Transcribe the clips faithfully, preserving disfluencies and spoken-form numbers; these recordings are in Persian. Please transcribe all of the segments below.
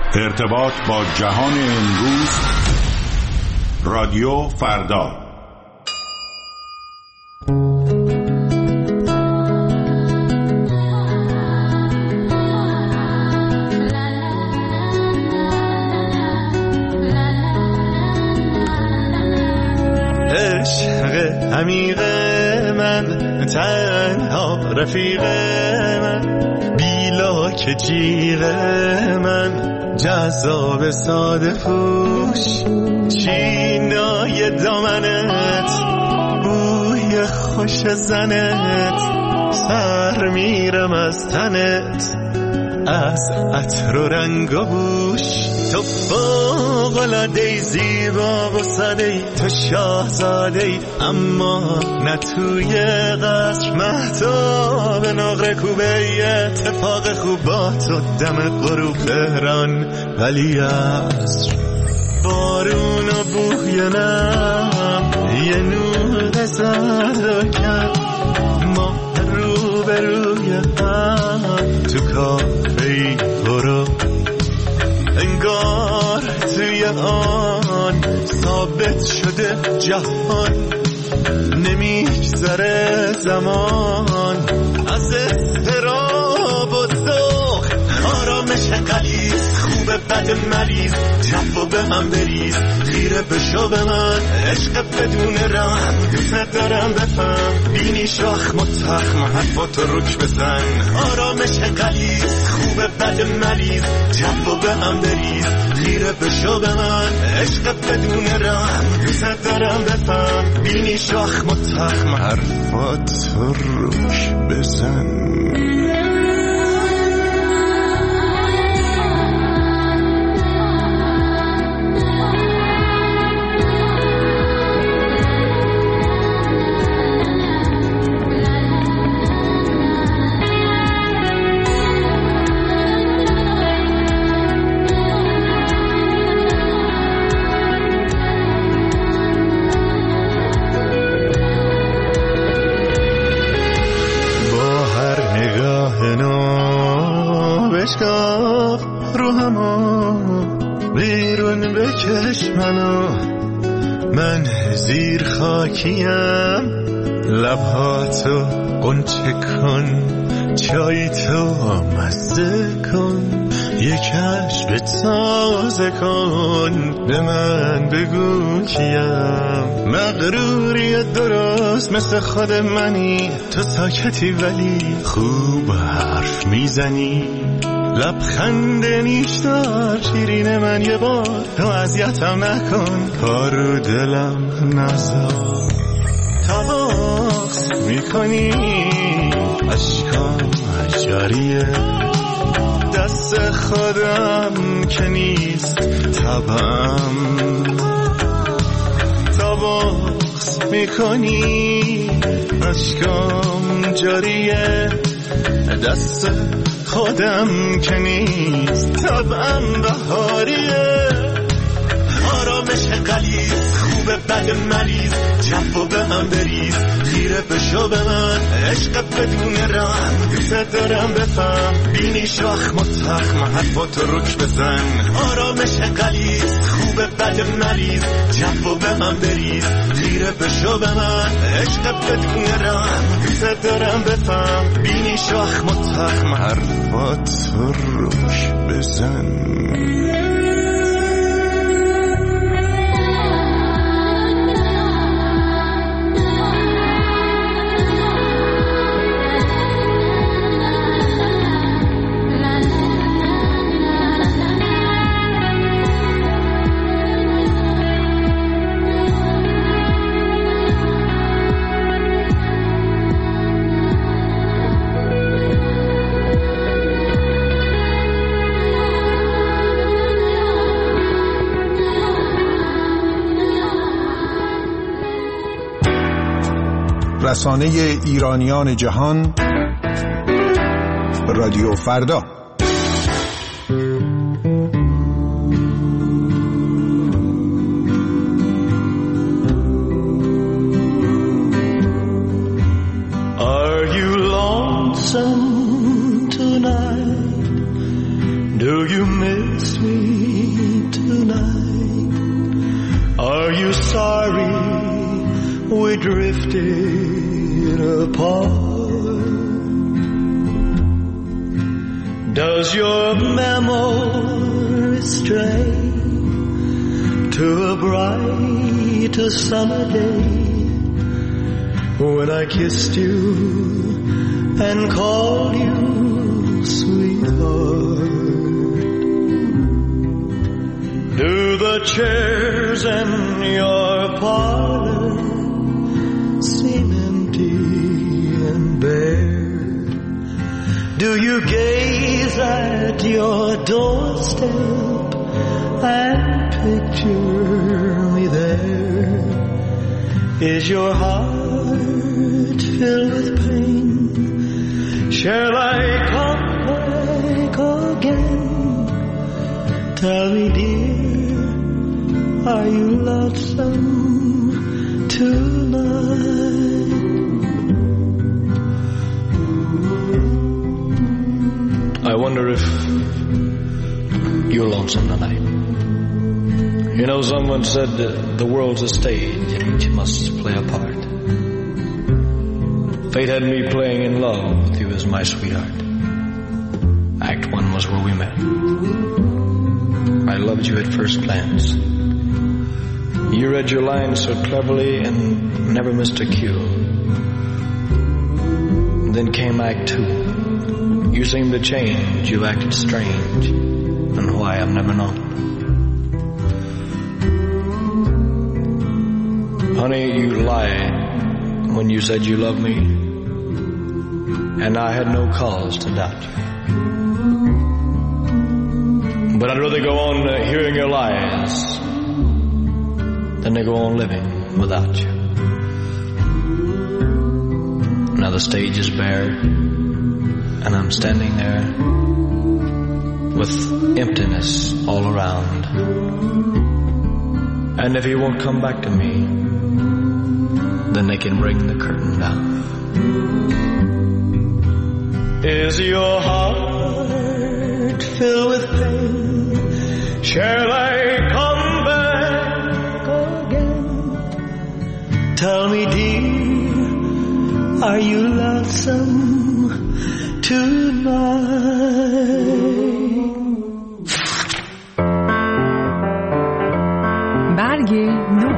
ارتباط با جهان امروز. رادیو فردا. عشق عمیق من، تنها رفیق من، بیلا که جیغ من، جذاب ساده پوش، چینای دامنت، بوی خوش زنت، سر میرم از تنت، از عطر و رنگ و بوش. تو فوق‌العاده‌ای، زیبا و ساده‌ای، تو شاهزاده‌ای، اما نه توی قصر. مهتاب نقره کوبه، اتفاق خوب با تو دم غروب تهران ولی عصر. بارون و بوی نم، یه نور زرد و کم، ما رو به روی هم تو کافه‌ای برو. انگار توی آن ثابت شده جهان، نمیگذره زمان از اضطراب و ذوق. آرامش غلیظ، خوبه بد مریض، جو به هم بریز، خیره بشو به من، عشق بدون رحم، دوست دارم بفهم، بینی شاخ متخم، حرفاتو رک بزن. آرامش غلیظ، خوبه بد مریض، جو به هم بریز، خیره بشو به من، عشق بدون رحم، دوست دارم بفهم، بینی شاخ متخم، حرفاتو رک بزن. بشکاف رو همو بیرون بکش منو، من زیر خاکیم، لبهاتو قنچه کن، چای تو مزه کن، یک کشف تازه کن، به من بگو کیم. مغروری درست مثل خود منی، تو ساکتی ولی خوب حرف میزنی، لبخند نیشدار شیرین من، یه بار تو اذیتم نکن، کارو دلم نذار. تماس میکنی اشکام جاریه، دست خودم که نیست طبعم. تماس میکنی اشکام جاریه، دست خودم که نیست طبعم بهاریه. آرامش غلیظ، خوبه بد مریض، جو به هم بریز، خیره بشو به من، عشق بدون رحم، دوست دارم بفهم، بینی شاخ متخم، حرفاتو رک بزن. آرامش غلیظ، خوبه بد مریض، جو به هم بریز، خیره بشو به من، عشق بدون رحم، دوست دارم بفهم، بینی شاخ متخم، حرفاتو رک بزن. رسانه ایرانیان جهان، رادیو فردا. Are you lonesome tonight? Do you miss me tonight? Are you sorry we drifted apart? Does your memory stray to a bright summer day when I kissed you and called you sweetheart? Do the chairs in your parlor seem empty and bare? Do you gaze at your doorstep and picture me there? Is your heart filled with pain? Shall I come back again? Tell me, dear, are you lonesome tonight? I wonder if you're lonesome tonight. You know, someone said that the world's a stage and each must play a part. Fate had me playing in love with you as my sweetheart. Act one was where we met. I loved you at first glance. You read your lines so cleverly and never missed a cue. Then came Act two. You seemed to change, you acted strange, and why I've never known. Honey, you lied when you said you loved me, and I had no cause to doubt you. But I'd rather go on uh, hearing your lies than to go on living without you. Now the stage is bare, and I'm standing there with emptiness all around. And if he won't come back to me, then they can bring the curtain down. Is your heart filled with pain? Shall I come back again? Tell me, dear, are you lonesome tonight? برگ نو.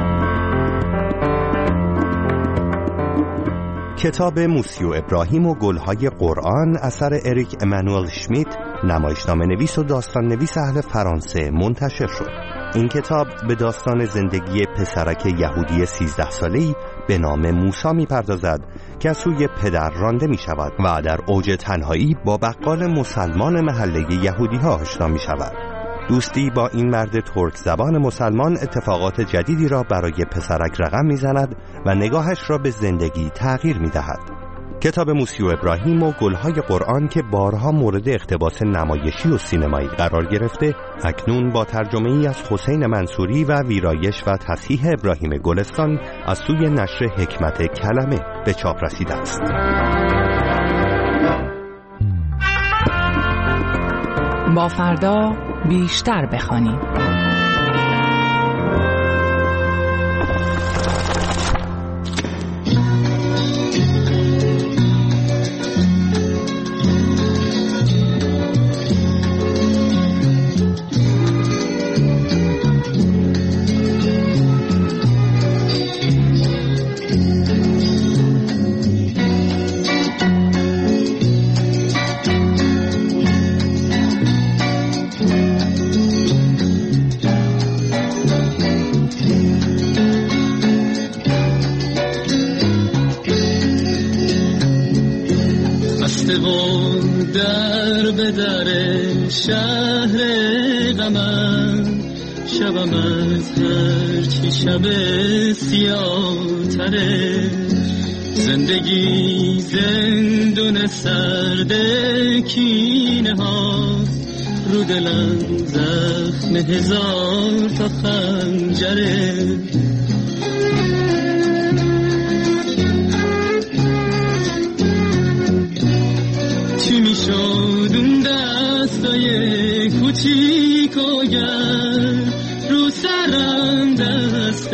کتاب موسیو ابراهیم و گلهای قرآن اثر اریک امانوئل شمیت، نمایشنامه نویس و داستان نویس اهل فرانسه، منتشر شد. این کتاب به داستان زندگی پسرک یهودی سیزده ساله‌ای به نام موسی می‌پردازد که از سوی پدر رانده می‌شود و در اوج تنهایی با بقال مسلمان محله یهودی‌ها آشنا می‌شود. دوستی با این مرد ترک زبان مسلمان اتفاقات جدیدی را برای پسرک رقم می‌زند و نگاهش را به زندگی تغییر می‌دهد. کتاب موسیو ابراهیم و گلهای قرآن که بارها مورد اقتباس نمایشی و سینمایی قرار گرفته، اکنون با ترجمه‌ای از حسین منصوری و ویرایش و تصحیح ابراهیم گلستان از سوی نشر حکمت کلمه به چاپ رسیده است. با فردا بیشتر بخوانیم. در به در شهر غمم شبم از هرچی شب سیاه تره، زندگی زندون سرد کینه هاست، رو دلم زخم هزار تا خنجره. چی میشد اون دستای کوچیکاگر رو سرم دست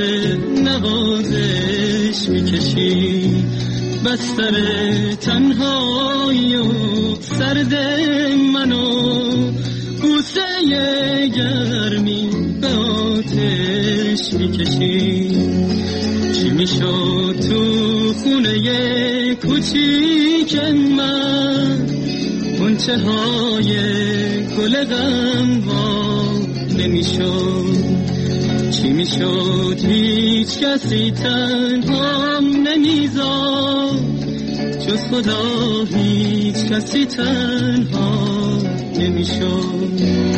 نوازش میکشی، بستر تنهایی و سرد منو بوسه گرمی به آتش میکشی. چی میشد تو خونه کوچیک من، غنچه های گل غم وا نمیشد. چی میشد هیچ کسی تنهام نمیذاد، جز خدا هیچ کسی تنها نمیشد.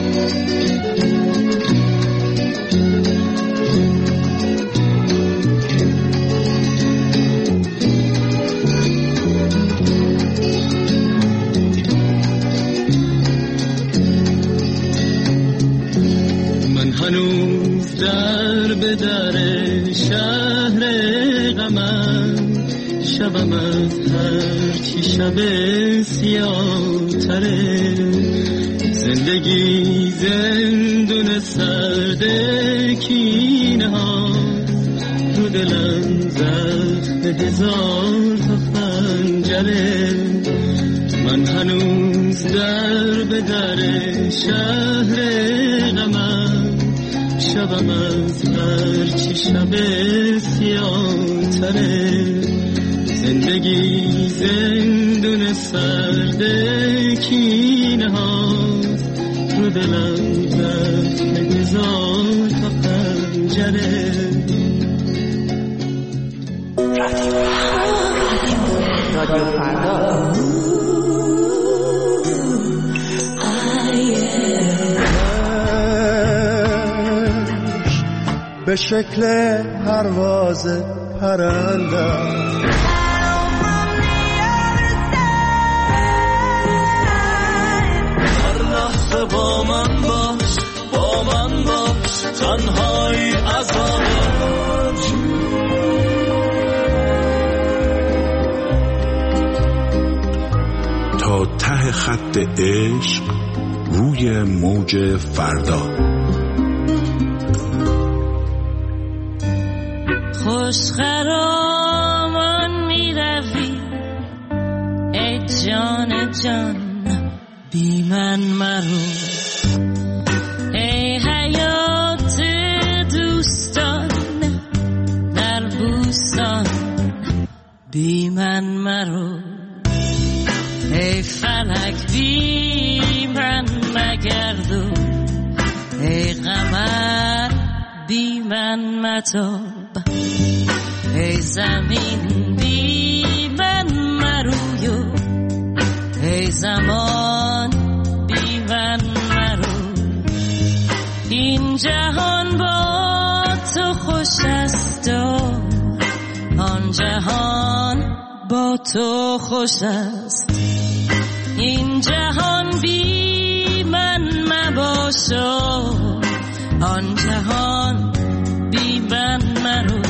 هنوز در به در شهر غمم، شبم از هر چی شب سیاه تره. زندگی زندون سرد کینه ها، رو دلم زخم هزار تا خنجره. من هنوز در به در شهر غمم، شبم از هر چی شب سیاه تره. زندگی زندون سرد کینه ها، رو دلم زخم هزار تا خنجره. رادیو فردا به شکل پرواز پرنده، هر لحظه با من باش، با من باش، تنهایی عذابش. تا ته خط عشق روی موج فردا. خوش خرامان می روی ای جان جان، بی من مرو ای حیات دوستان در بوستان، بی من مرو ای فلک بی من مگردو، ای قمر بی من متاب، ای زمین بی من مرویو، ای زمان بی من مرو. این جهان با تو خوش است و آن جهان با تو خوش است. این جهان بی من مباش و آن جهان بی من مرو.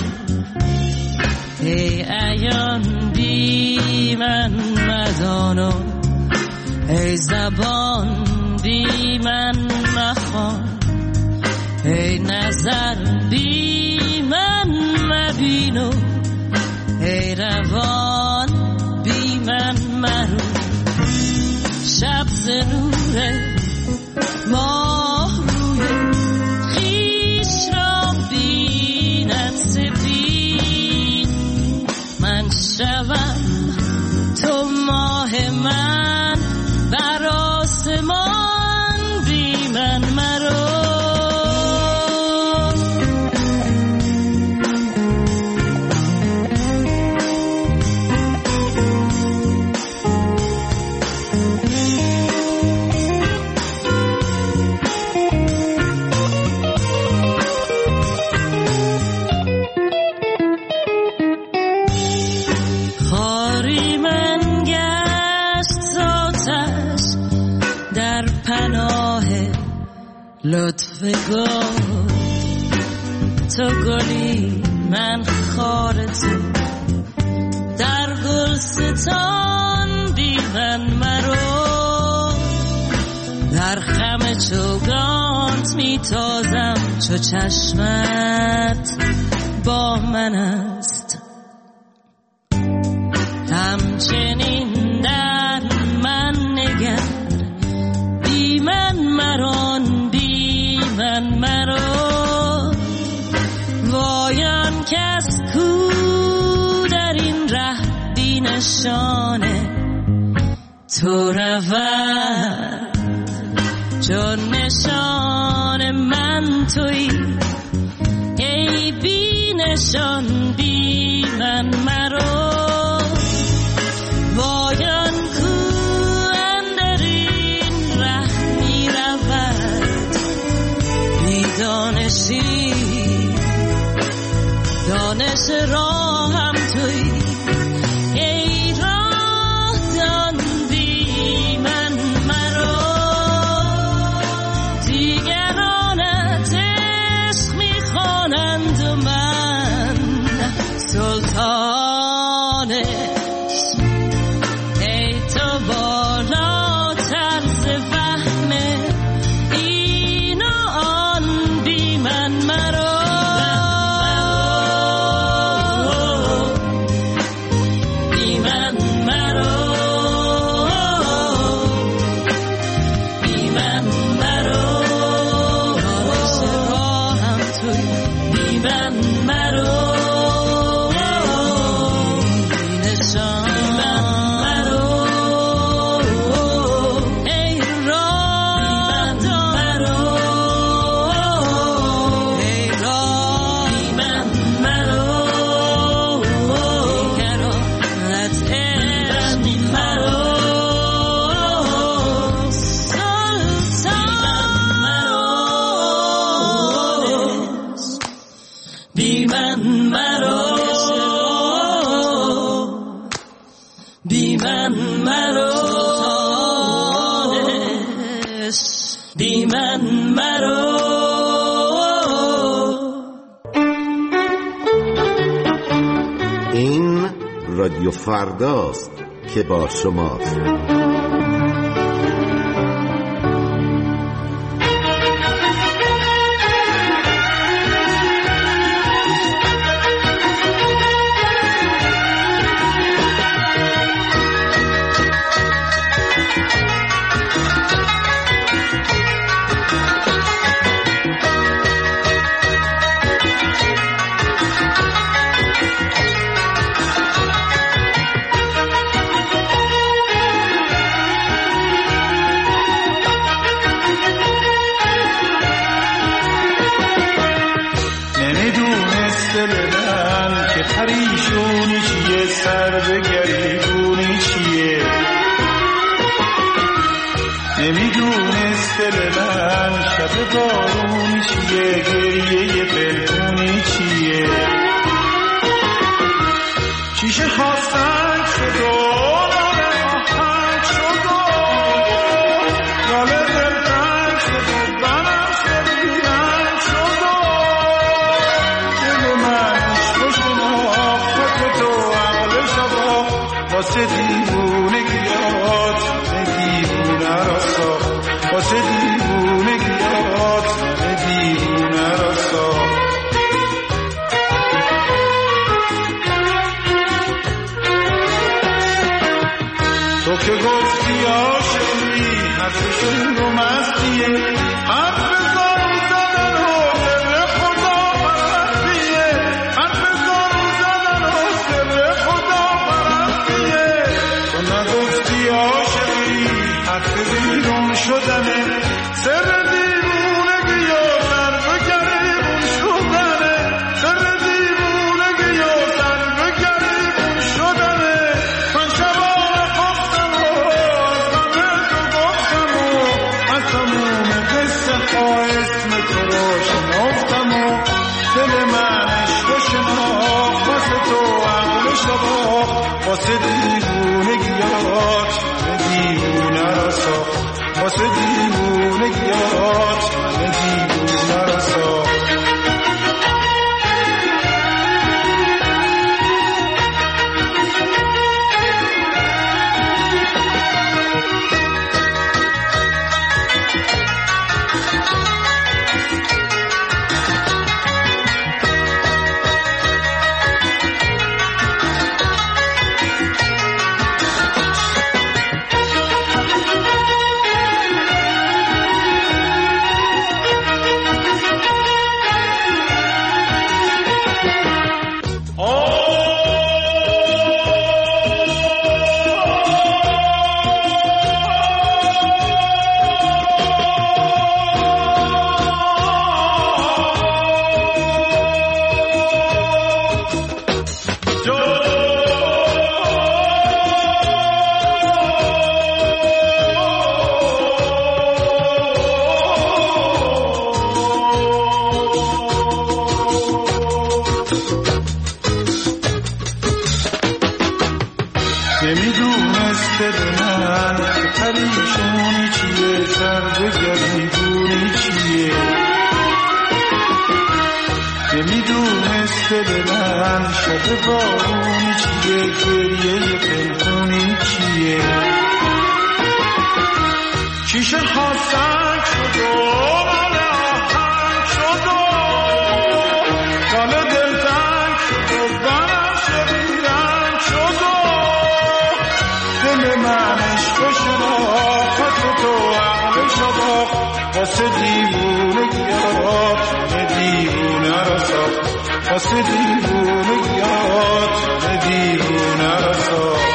ای عیان بی من مدان و ای زبان بی من مخوان، ای نظر بی من مبین و ای روان بی من مرو. شب ز نور ماه روی خویش را بیند سپید، من شوم تو ماه من بر آسمان بی من مرو. لطف گل تو گلی من خار تو، در گلستان بی من مرو، در خم چوگانت میتازم چو چشمت با من است. همچنین در من نگر بی من مران بی من مران. وایان کس کو در این ره بی نشانه تو رود چون نشان من تویی ای بی نشان بی من مرو. وایان کو اندر این ره می رود بی دانشی دانش راهم تویی ای راه دان بی من مرو. دیگرانت عشق میخوانند و من سلطان عشق ای تو بالاتر ز فهم این و آن بی من مرو. این رادیو فرداست که با شماست. پریشونی چیه سر به گریبونی چیه نمیدونست دل من شب بارونی چیه گریه پنهونی چیه چیشه خواستن شد و نامه آهنگ شد و گاله دلتنگ شد و بنم شد بیرنگ شد و دل منش خوشناخت تو عقل شبا واسه دیوونگیات دیوونه را ساخت واسه دیوونگیات دیوونه را ساخت تو که گفتی عاشقی حرفشون رو مستیه حرف زارو زدن و سر خدا پرستیه حرف زارو زدن و سر خدا پرستیه تو نگفتی عاشقی حرف بیرون شدنه سر دیوونگی و سر به گریبون شدنه سر دیوونگی و سر به گریبون شدنه من شبانه خواستم و از غم تو گفتم و از تموم قصه ها اسم تو رو شناختم و دل منش رو شناخت واسه تو عقل شباخت واسه دیوونگیات من دیوونه را ساخت واسه دیوونگیات من دیوونه را ساخت دل من شب بارونی چیه گریه پنهونی چیه شیشه ها سنگ شد و مال آهنگ شد و دل دل تنگ شد و بنفش بیرنگ شد و دل من عشق شناخت تو عقل شباخت واسه دیوونگیات همه دیوونه را ساخت واسه دیوونگیات همه دیوونه را ساخت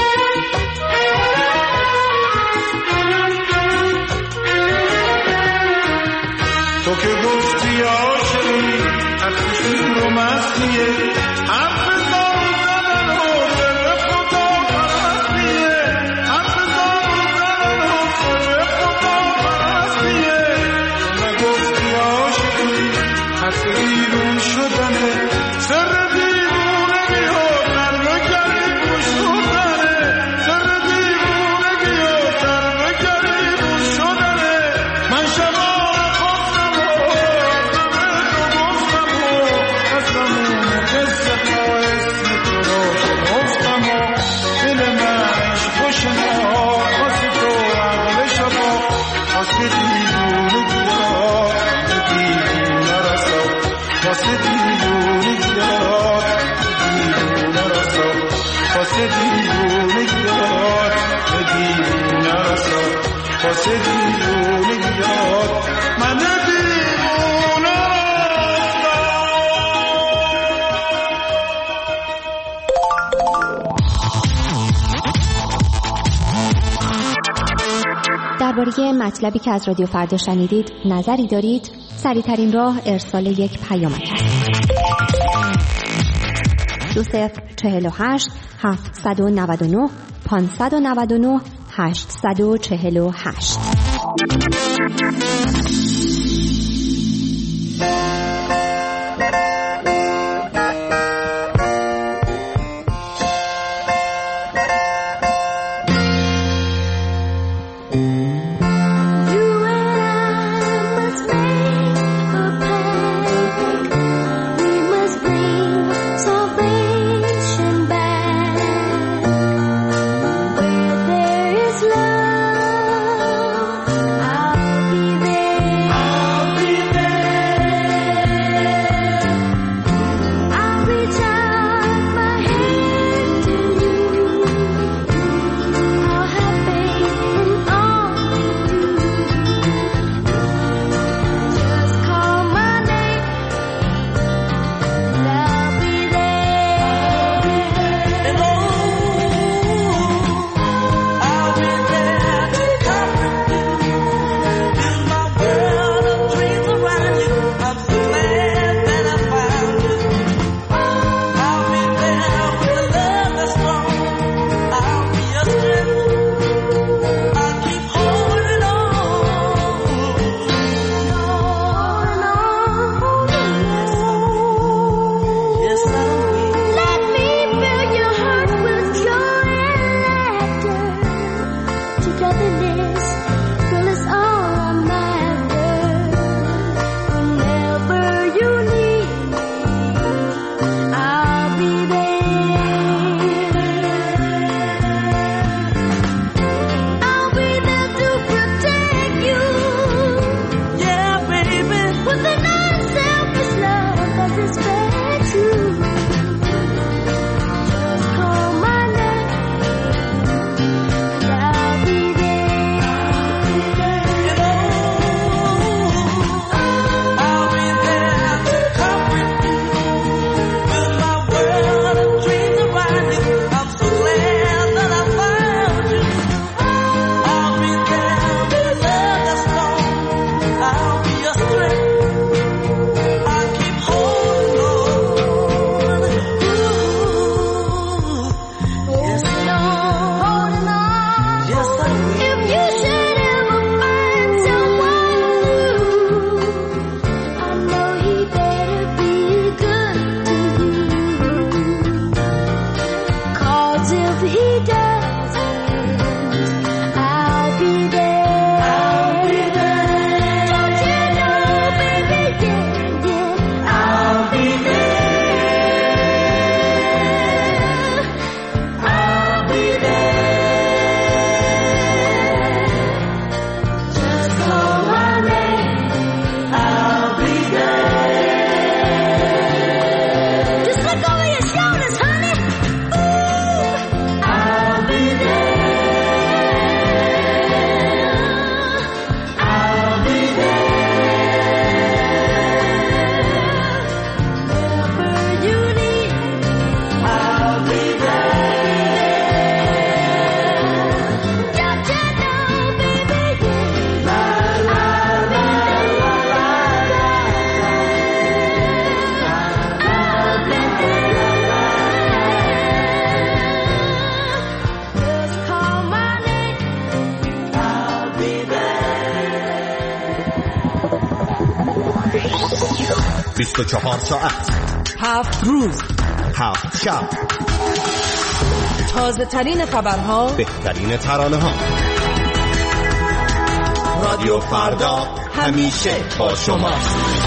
تو که گفتی عاشقی حرفشون رو مسیه حرف دارو زدن و دل خدا پرستیه حرف دارو زدن و دل خدا پرستیه تو نگفتی عاشقی حرف بیرون شدنه سر دیوونگی ها تربگری گشودنه سر دیوونگی ها تربگری گشودنه من شما درباره مطلبی که از رادیو فردا شنیدید نظری دارید؟ سریع‌ترین راه ارسال یک پیامک است. دو صفر چهل و هشت هفتصد و نود و نه پانصد و نود و نه هشتصد و چهل و هشت. I'll be there. بیست و چهار ساعت، هفت روز، هفت شب، تازه ترین خبرها، بهترین ترانه ها. رادیو فردا همیشه با شماست.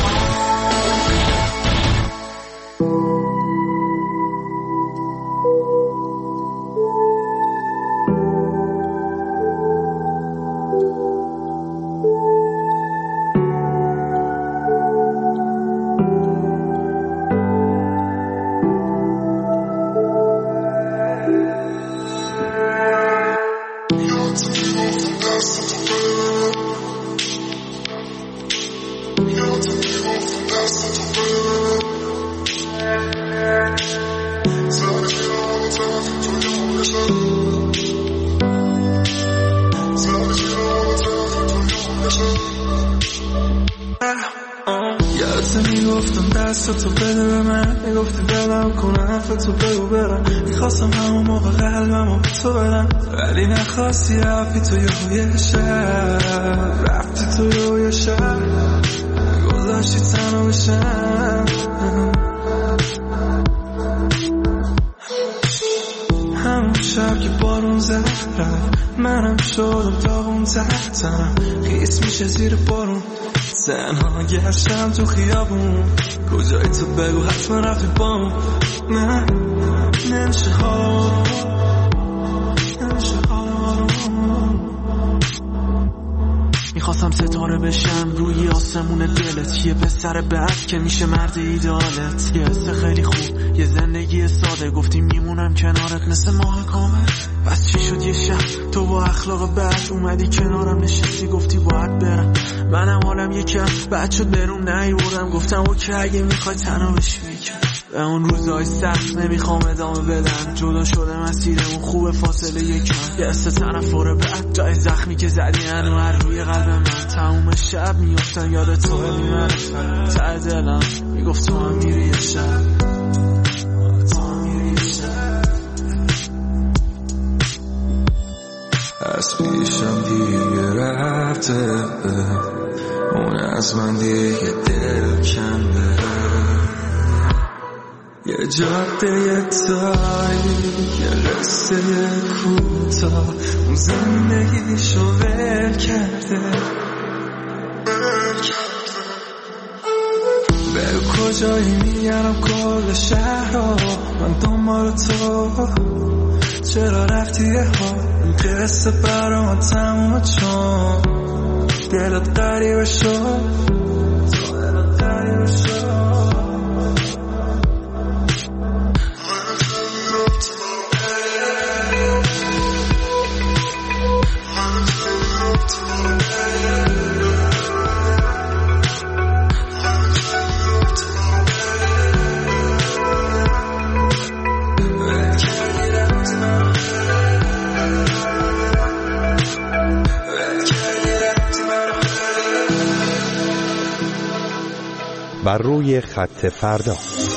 یادت میگفتم دستتو بده به من، میگفتی بلم کنم حرفتو بگو برم، میخواستم همون موقع قلبمو به تو بدم، ولی نخواستی رفتی تو یه شب، رفتی تو یه شب گذاشتی تنو بشم. همون شب که بارون زد رفت، منم شدم داغون تحتم، خیس میشه زیر بارون، تنها گشتم تو خیابون، کجایی تو بگو حتما رفتی بام. نه نمیشه حالم، نمیشه حالم. میخواستم ستاره بشم روی آسمون دلت، یه پسر بد که میشه مرد ایدالت، یه حس خیلی خوب، یه زندگی ساده، گفتی میمونم کنارت مثل ماه کامل. بس چی شد یه شب تو با اخلاق بد اومدی کنارم نشستی، گفتی باید برم، منم حالم یکم بد شد برون نیوردم، گفتم اوکی اگه میخوای تنها بشی میکن. به اون روزای سخت نمیخوام ادامه بدم، جدا شده مسیرمون خوب فاصله یکم، یه حس تنفر بد جای زخمی که زدی هنو هر روی قلب من، تموم شب میافتم یاد تو میمرم ته دلم، میگفت تو هم میری یه شب، تو هم میری یه شب. از پیشم دیگه رفته، اون از من دیگه دل کنده، یه جاده تاریک، یه قصه کوتاه، اون زندگیشو ول کرده. به کجایی میگرم کل شهر رو من دنبال تو، چرا رفتی یه ها قصه برام تمومه، چون دلت غریبه شد، دلت غریبه شد. بر روی خط فردا.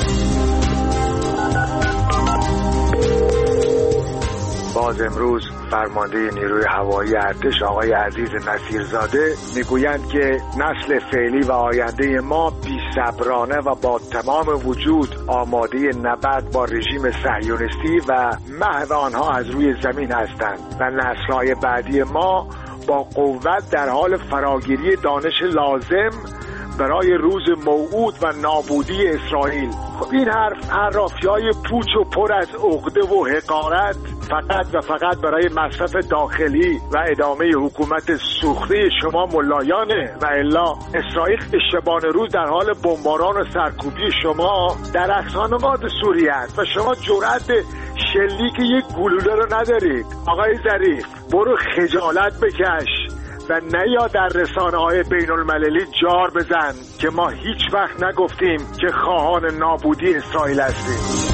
باز امروز فرمانده نیروی هوایی ارتش آقای عزیز نصیرزاده میگویند که نسل فعلی و آینده ما بی‌صبرانه و با تمام وجود آماده نبرد با رژیم صهیونیستی و محو آنها از روی زمین هستند و نسل‌های بعدی ما با قوت در حال فراگیری دانش لازم برای روز موعود و نابودی اسرائیل. خب این حرف حرافی‌های پوچ و پر از عقده و حقارت فقط و فقط برای مصرف داخلی و ادامه حکومت سوخته شما ملایانه و الا اسرائیل شبانه روز در حال بمباران و سرکوبی شما در اقصانقات سوریه است و شما جرأت شلیک یک گلوله رو ندارید. آقای ظریف برو خجالت بکش و نیا در رسانه های بین المللی جار بزن که ما هیچ وقت نگفتیم که خواهان نابودی اسرائیل هستیم.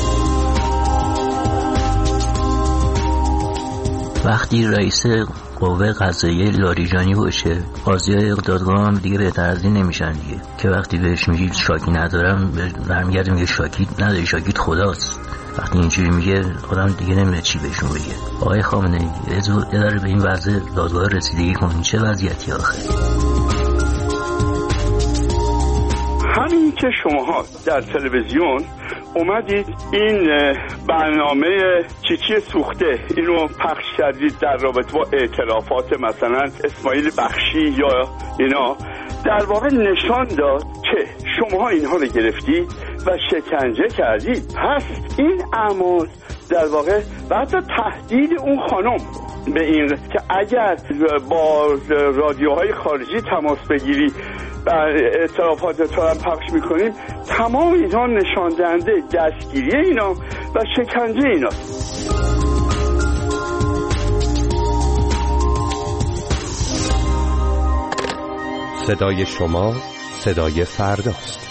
وقتی رئیس قوه قضاییه لاریجانی باشه، قاضی‌های دادگاه هم دیگه بهتر از این نمیشن دیگه، که وقتی بهش میگی شاکی ندارم برمیگرده میگه شاکی نداری، شاکیت خداست. وقتی اینجوری میگه آدم دیگه نمیده چی بهشون بگه. آقای خامنه‌ای یه ذره به این وضع دادگاه رسیدگی کنین، چه وضعیتی آخه؟ همین که شماها در تلویزیون اومدید این برنامه چیچی سوخته اینو پخش کردید در رابطه با اعترافات مثلا اسماعیل بخشی یا اینا، در واقع نشان داد که شماها اینها رو گرفتید و شکنجه کردید. پس این اعمال در واقع بعد تهدید اون خانم به این که اگر با رادیوهای خارجی تماس بگیری و اعترافات تو هم پخش میکنیم، تمام اینها نشان دهنده دستگیری اینا و شکنجه اینا. صدای شما صدای فرداست.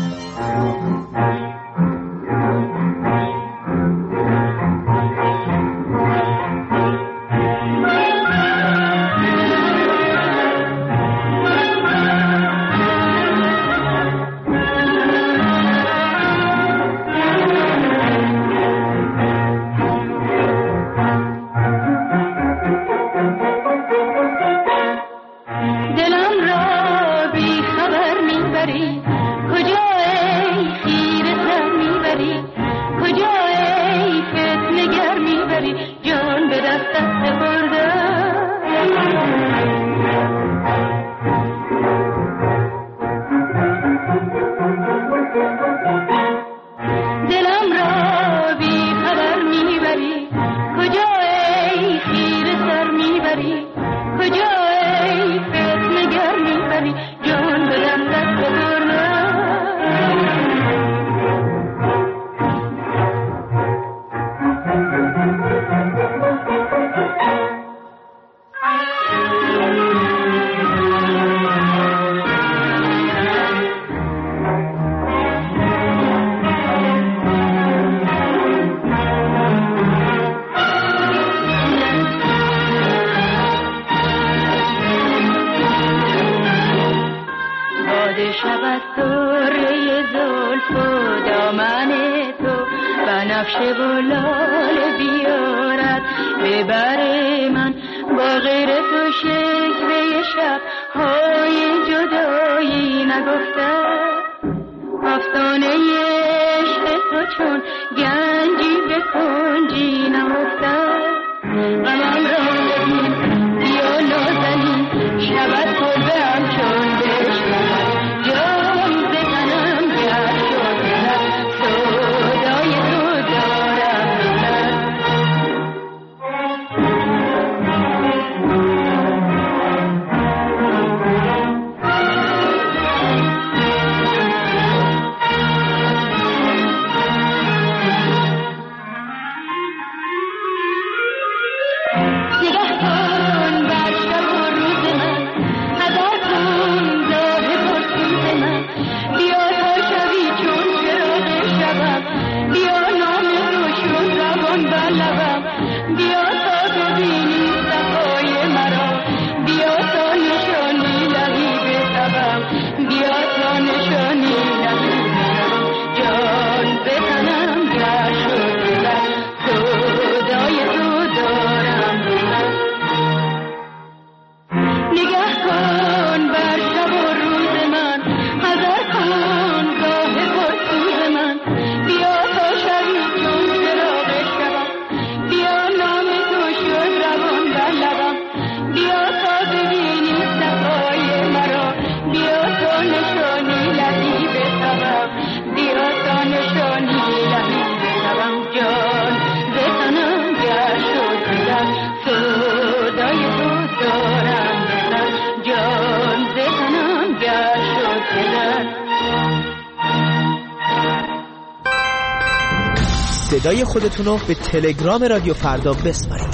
صدای خودتون رو به تلگرام رادیو فردا بسپارید.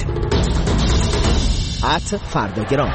ات فرداگرام.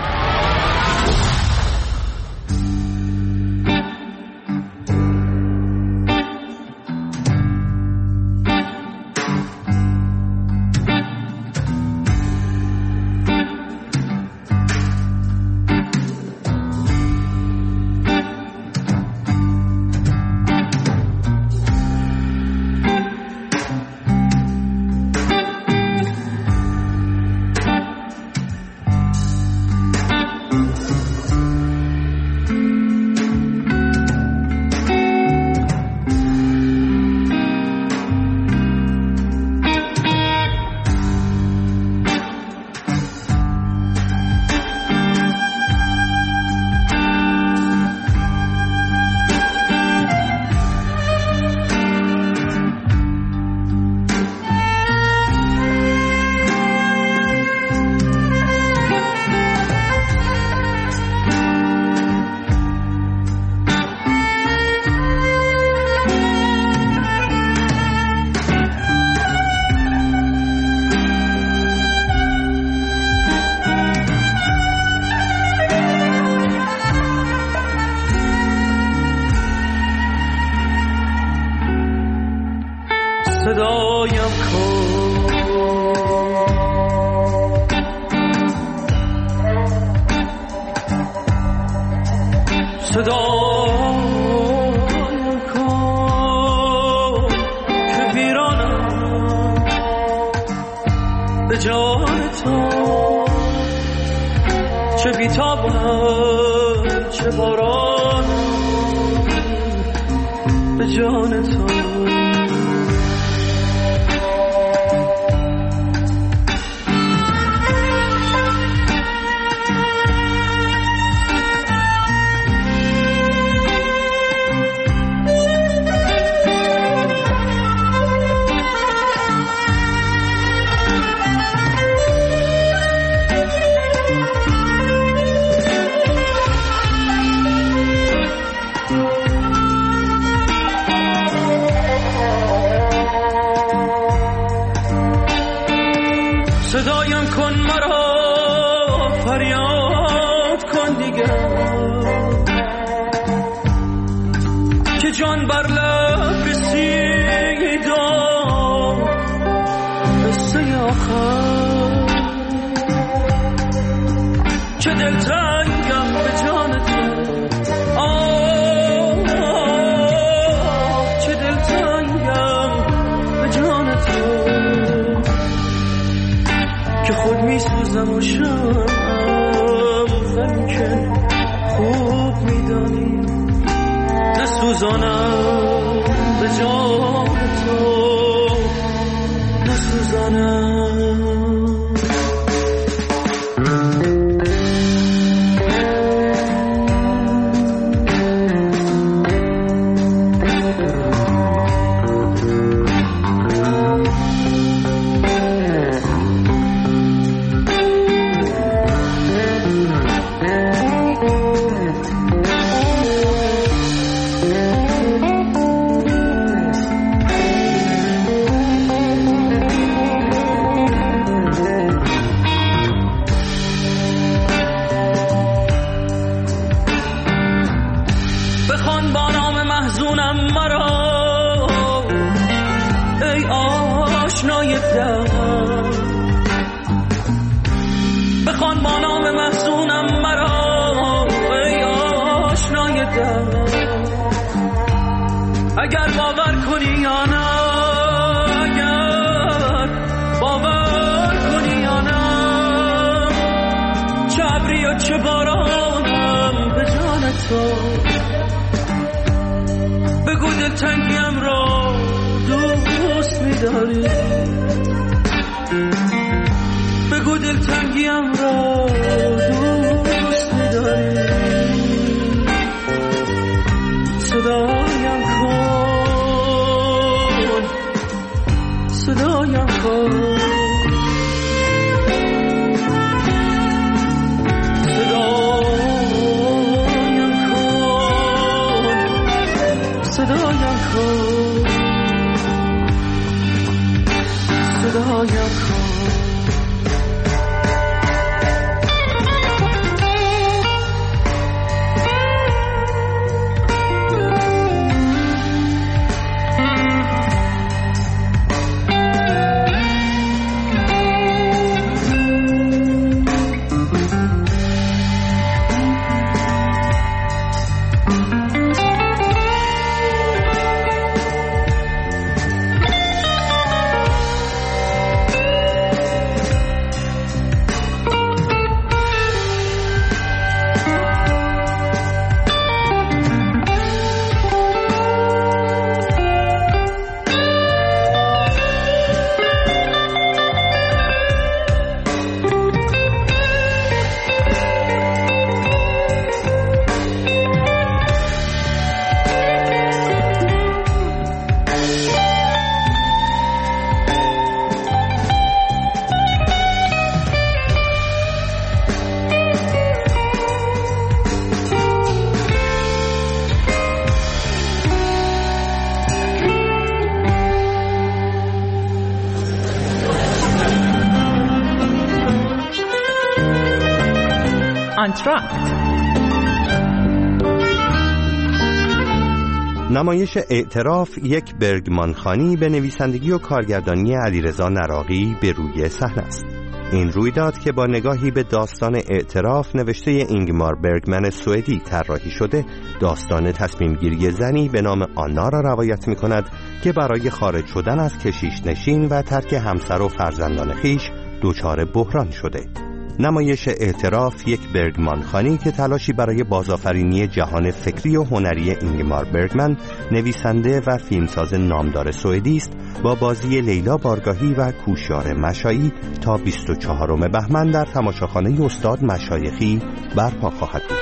صدایم کن صدایم کن که ویرانم به جان تو چه بیتابم چه بارانم به جان تو صدایم کن مرا فریاد کن دیگر که جان بر لب رسیدم قصه آخر چه دلتنگم به جان تو آه چه دلتنگم به جان تو که خود می سوزم و شمم غمکن خوب می دانی نسوزانم به جان تو نسوزانم بخوان با نام محزونم مرا ای آشنای دلم بخوان با نام محزونم مرا ای آشنای دلم اگر باور کنی یا نه اگر باور کنی یا نه چه ابری و چه بارانم به جان تو بگو دلتنگیم را دوست می‌داری بگو دلتنگیم را دوست می‌داری صدایم کن صدایم کن صدایم کن صدایم کن آنتراکت نمایش اعتراف یک برگمانخانی به نویسندگی و کارگردانی علیرضا نراقی به روی صحنه است. این رویداد که با نگاهی به داستان اعتراف نوشته اینگمار برگمن سوئدی طراحی شده، داستان تصمیم گیری زنی به نام آنا را روایت می کند که برای خارج شدن از کشیش نشین و ترک همسر و فرزندان خیش دچار بحران شده. نمایش اعتراف یک برگمانخانی که تلاشی برای بازآفرینی جهان فکری و هنری اینگمار برگمن، نویسنده و فیلمساز نامدار سوئدی است، با بازی لیلا بارگاهی و کوشار مشایی تا بیست و چهارم بهمن در تماشاخانه استاد مشایخی برپا خواهد بود.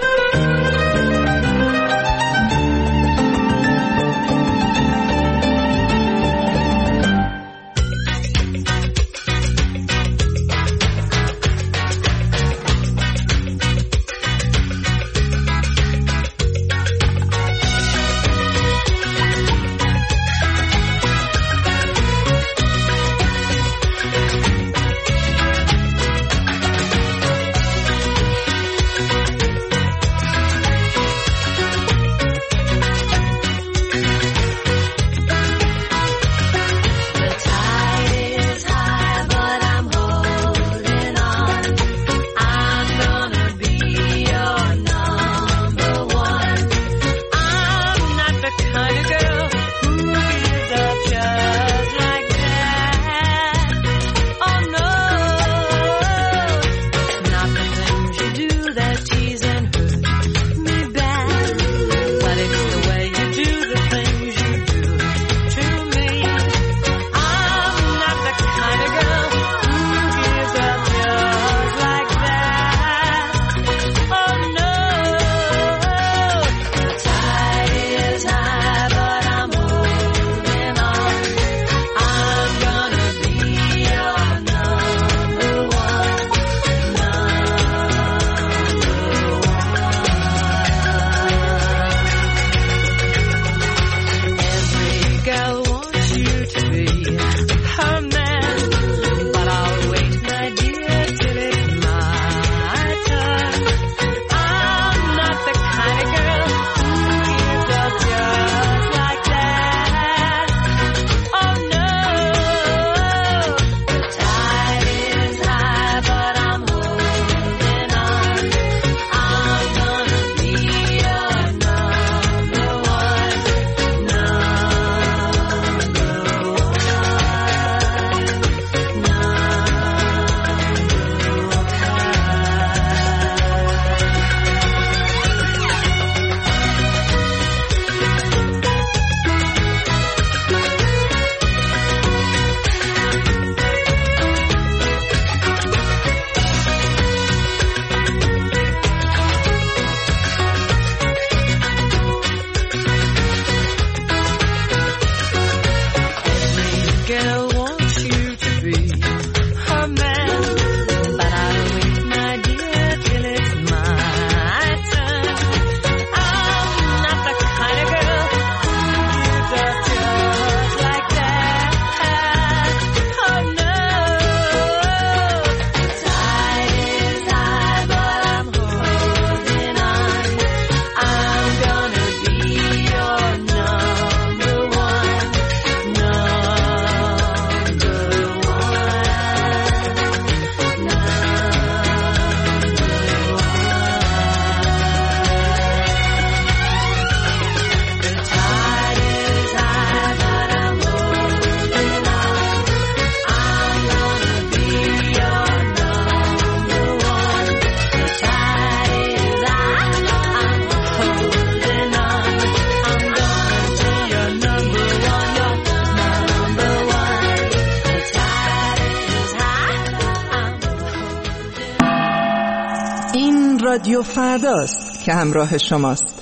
رادیو فرداست که همراه شماست.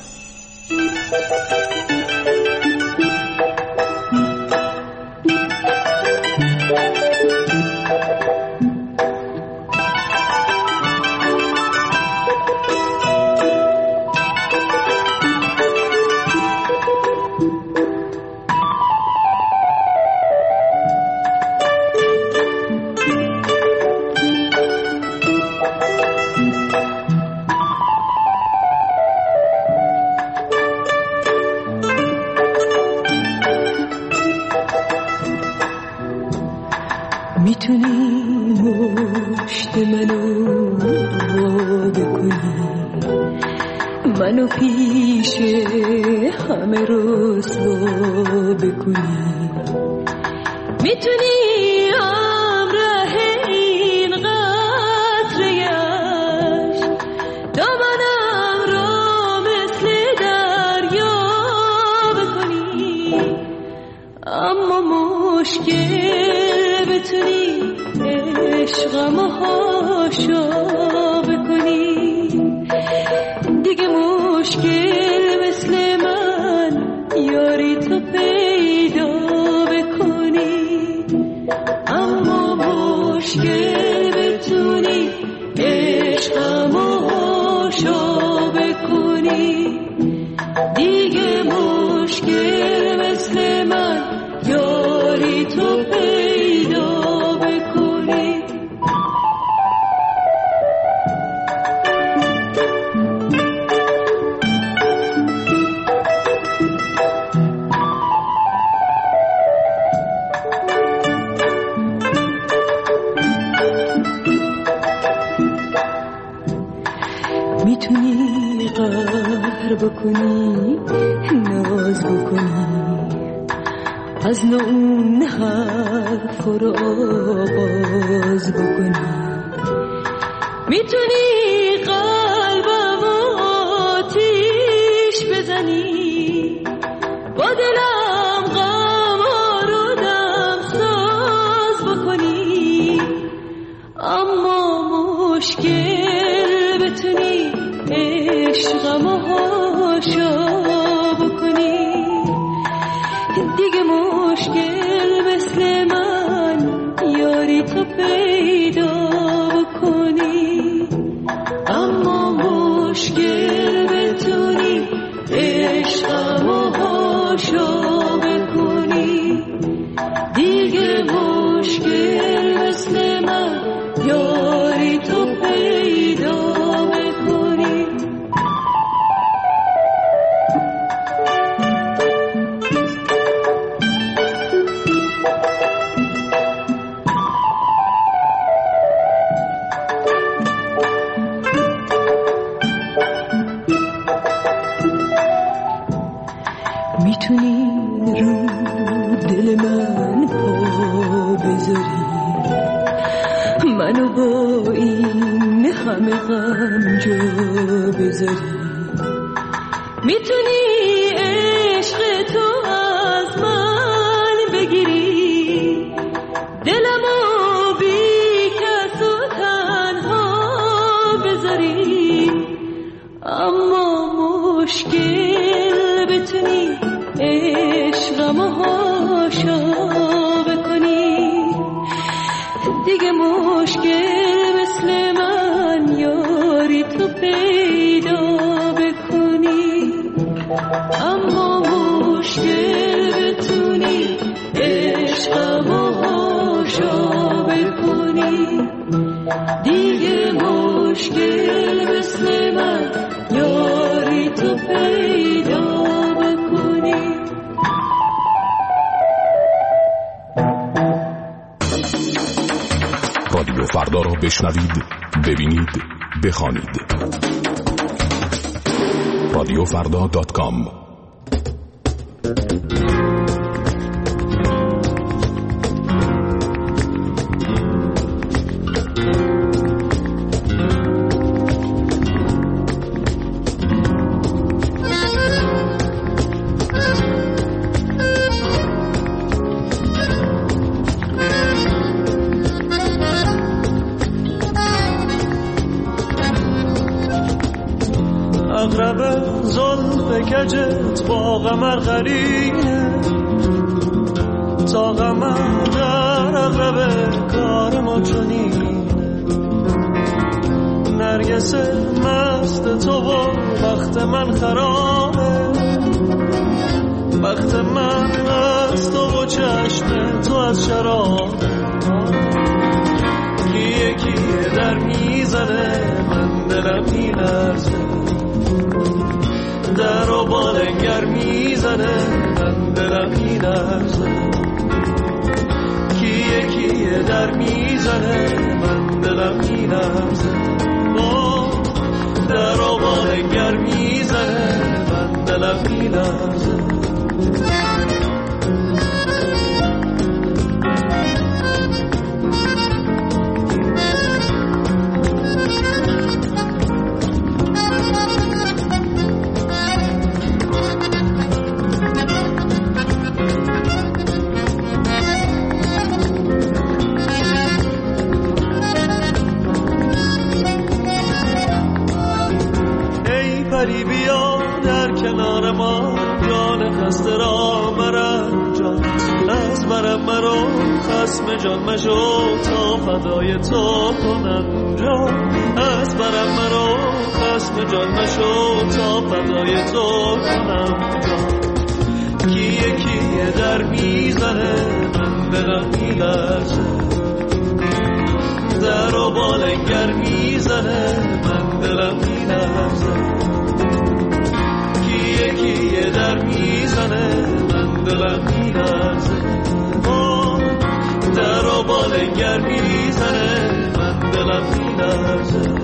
میتونی مشت منو بکنی، منو پیش همه رسوا بکنی، میتونی همراه این قطره‌اش دامنم را مثل دریا بکنی، اما مشکل بتونی عشقم هاشا بکنی، دیگه مشکل مثل من یاری تو پیدا بکنی، اما مشکل بتونی عشقم هاشا بکنی، دیگه مشکل مثل من یاری تو پیدا بکنی. میتونی قهر بکنی، ناز بکنی، از نو اون حرف رو آغاز بکنی، میتونی قلبم آتیش بزنی، با دلم غم رو دم ساز بکنی، اما مشکل بتونی عشقم هاشا بکنی، دیگه مشکل مثل من یاری تو پیدا بکنی، اما مشکل بتونی عشقم هاشا بکنی، دیگه مشکل مثل من یاری تو پیدا بکنی. میتونی رو دل من پا بذاری، منو با این همه غم جا بذاری، میتونی عشق تو از من بگیری، دلمو بی کس و تنها بذاری، اما مشکل بتونی عشقم هاشا بکنی، دیگه مشکل مثل من یاری تو پیدا بکنی، اما مشکل بتونی عشقم هاشا بکنی، دیگه مشکل مثل من یاری تو پیدا بکنی. رادیو فردا را بشنوید، ببینید، بخوانید. رادیو فردا دات کام. اغرب زلف کجت با قمر قرینه، تا قمر در اغرب کار ما چنینه، نرگس مست تو و وقت من خرابه، وقت من از تو و چشم تو از شرابه، کیه کیه در میزنه من دلم میلرزه، در و بالنگر میزنه من دلم میلرزه، کیه کیه در میزنه من دلم میلرزه، در آبان گرم میزنه من دلم میلرزه. پری بیا در کنار ما، جان خسته را مرم جان از برم مرو، خسم جان مشو تا فدای تو کنم جان، از برم مرو خسم جان مشو تا فدای تو کنم جان. کیه کیه در میزنه من دلم میلرزه، در و بالنگر میزنه من دلم میلرزه، کیه در میزنه من دلم میلرزه، در و بالنگر میزنه من دلم میلرزه.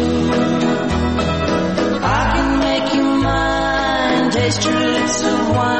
Taste your lips of wine.